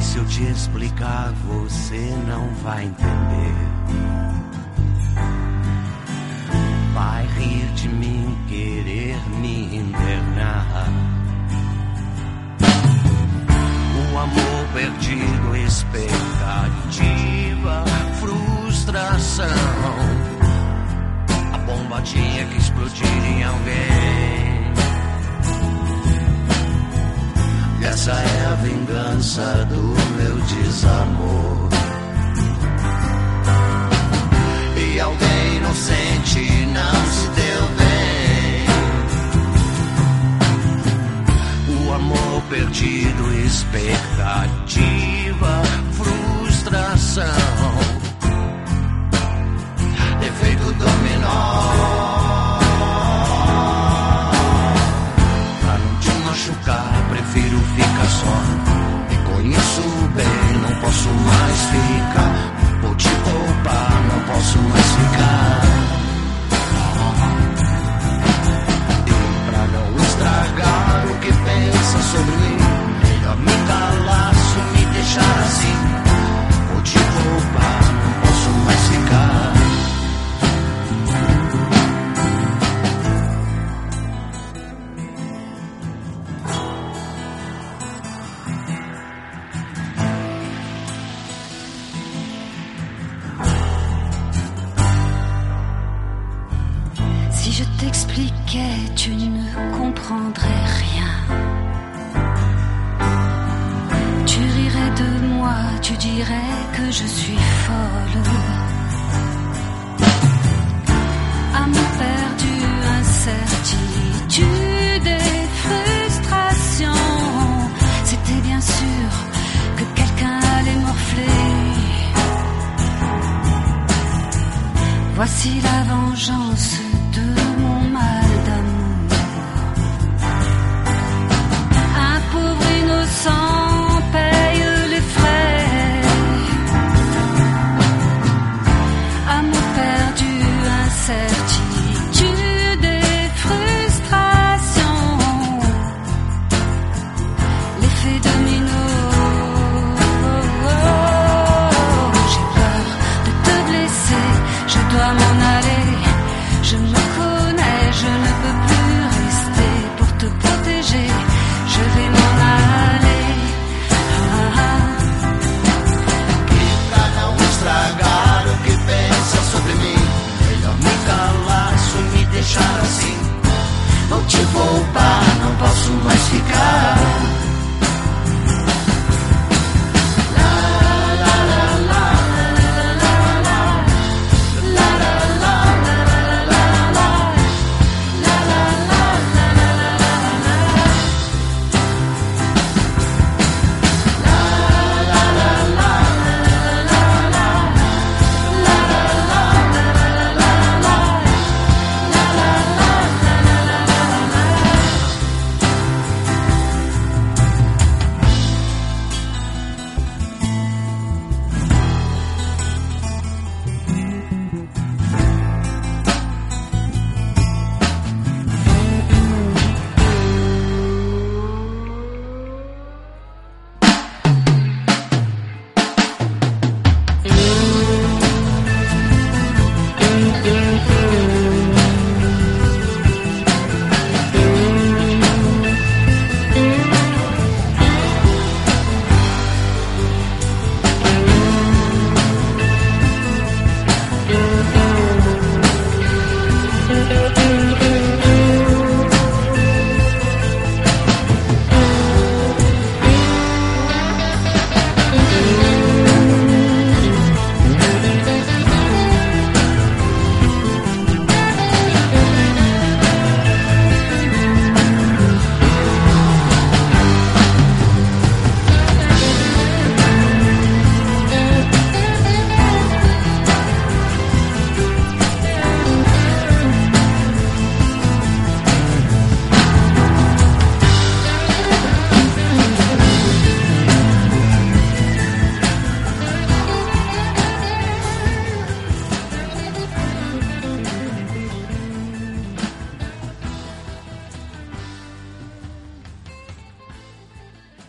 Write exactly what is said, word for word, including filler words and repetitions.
se eu te explicar, você não vai entender. Vai rir de mim, querer me internar. O amor perdido, expectativa, frustração. A bomba tinha que explodir em alguém. E essa é a vingança do meu desamor. E alguém inocente não se deu bem. O amor perdido, expectativa, frustração. Efeito dominó. Pra não te machucar, prefiro ficar só. Me conheço bem, não posso mais ficar. Vou te poupar, não posso mais ficar. E pra não estragar o que pensa sobre mim, melhor me calar, se me deixar assim. Vou te poupar, não posso mais ficar. Si je t'expliquais, tu ne comprendrais rien. Tu rirais de moi, tu dirais que je suis folle. Amour perdu, incertitude et frustration. C'était bien sûr que quelqu'un allait morfler. Voici la vengeance